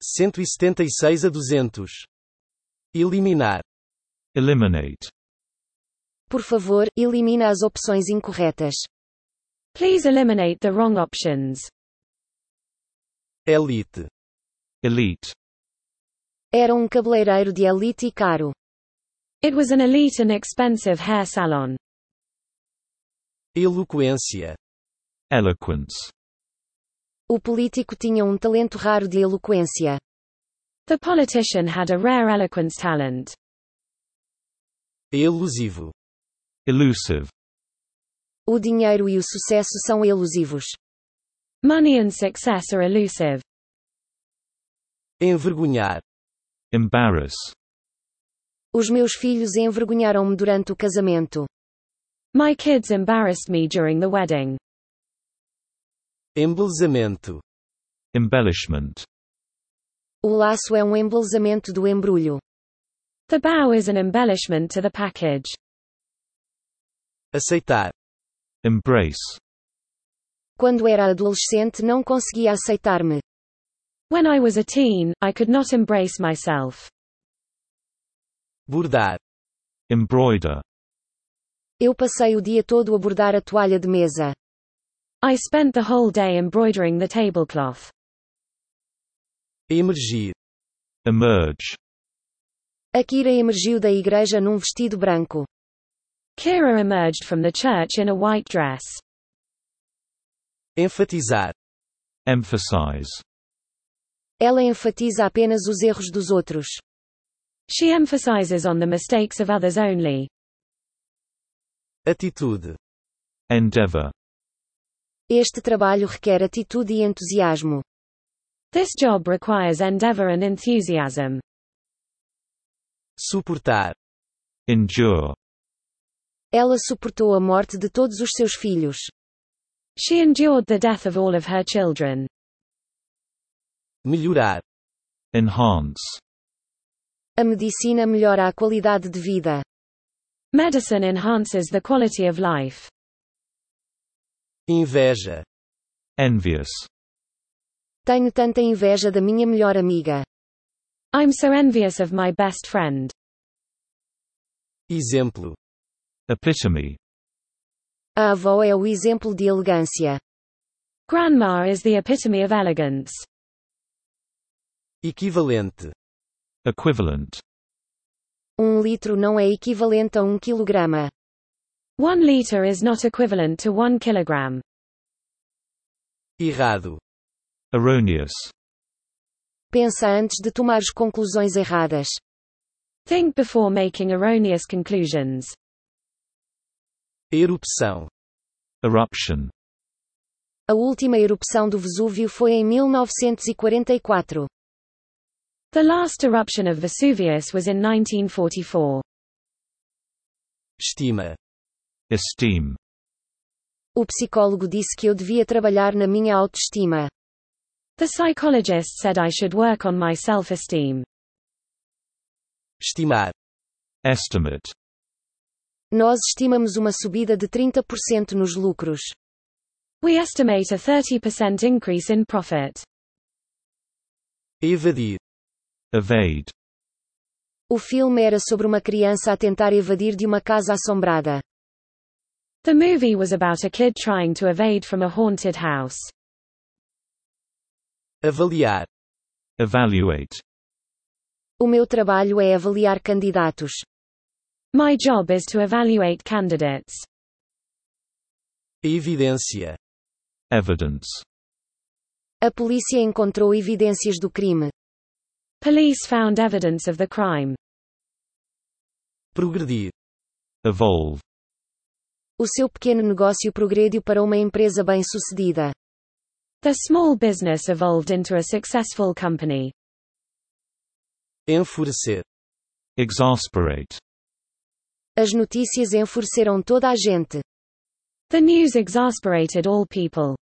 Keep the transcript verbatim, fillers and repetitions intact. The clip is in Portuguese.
cento e setenta e seis a duzentos. Eliminar. Eliminate. Por favor, elimina as opções incorretas. Please eliminate the wrong options. Elite. Elite. Era um cabeleireiro de elite e caro. It was an elite and expensive hair salon. Eloquência. Eloquence. O político tinha um talento raro de eloquência. The politician had a rare eloquence talent. Elusivo. Elusive. O dinheiro e o sucesso são elusivos. Money and success are elusive. Envergonhar. Embarrass. Os meus filhos envergonharam-me durante o casamento. My kids embarrassed me during the wedding. Embelezamento. Embellishment. O laço é um embelezamento do embrulho. The bow is an embellishment to the package. Aceitar. Embrace. Quando era adolescente não conseguia aceitar-me. When I was a teen, I could not embrace myself. Bordar. Embroider. Eu passei o dia todo a bordar a toalha de mesa. I spent the whole day embroidering the tablecloth. Emergir. Emerge. Akira emergiu da igreja num vestido branco. Kira emerged from the church in a white dress. Enfatizar. Emphasize. Ela enfatiza apenas os erros dos outros. She emphasizes on the mistakes of others only. Atitude. Endeavor. Este trabalho requer atitude e entusiasmo. This job requires endeavor and enthusiasm. Suportar. Endure. Ela suportou a morte de todos os seus filhos. She endured the death of all of her children. Melhorar. Enhance. A medicina melhora a qualidade de vida. Medicine enhances the quality of life. Inveja. Envious. Tenho tanta inveja da minha melhor amiga. I'm so envious of my best friend. Exemplo. Epitome. A avó é o exemplo de elegância. Grandma is the epitome of elegance. Equivalente. Equivalent. Um litro não é equivalente a um quilograma. One liter is not equivalent to one kilogram. Errado. Erroneous. Pensa antes de tomar conclusões erradas. Think before making erroneous conclusions. Erupção. Eruption. A última erupção do Vesúvio foi em mil novecentos e quarenta e quatro. The last eruption of Vesuvius was in nineteen forty-four. Estima. Esteem. O psicólogo disse que eu devia trabalhar na minha autoestima. The psychologist said I should work on my self-esteem. Estimar. Estimate. Nós estimamos uma subida de trinta por cento nos lucros. We estimate a thirty percent increase in profit. Evadir. Evade. O filme era sobre uma criança a tentar evadir de uma casa assombrada. The movie was about a kid trying to evade from a haunted house. Avaliar. Evaluate. O meu trabalho é avaliar candidatos. My job is to evaluate candidates. Evidência. Evidence. A polícia encontrou evidências do crime. Police found evidence of the crime. Progredir. Evolve. O seu pequeno negócio progrediu para uma empresa bem-sucedida. The small business evolved into a successful company. Enfurecer. Exasperate. As notícias enfureceram toda a gente. The news exasperated all people.